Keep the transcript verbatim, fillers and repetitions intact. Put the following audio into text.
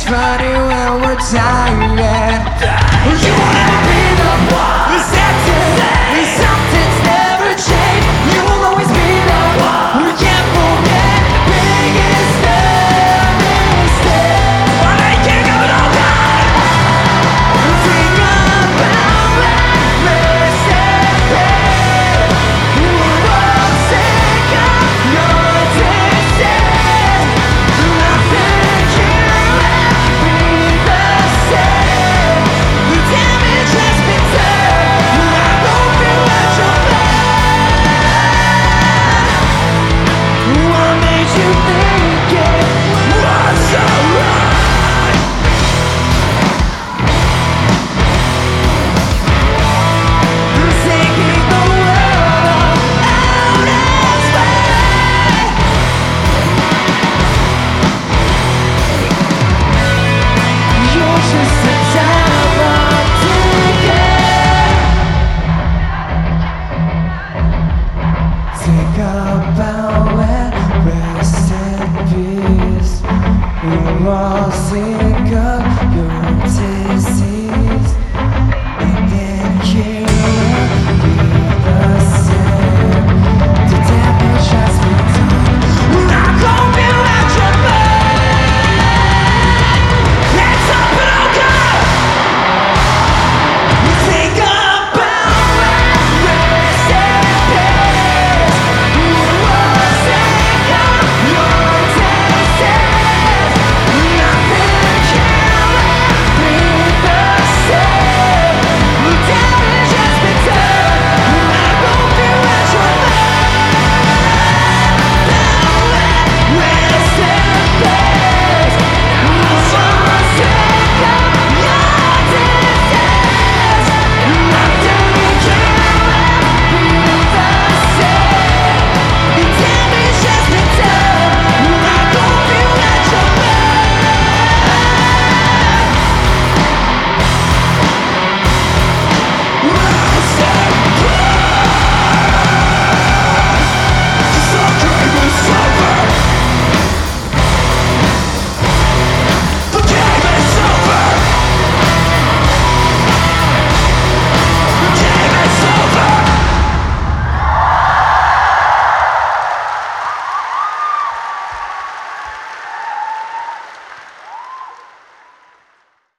funny when we're tired. You will never be the one who said something's never changed. You will always be the one who can't forget the biggest mistake. But I can't go it all back. Think about that mistake. You won't take up your distance. Nothing can be the same. The damage has been done. I don't feel at your back. What made you think it was alright? Taking the world out of sight. You're just a diamond ticket. Think about when rest in peace. We're all sick of your disease.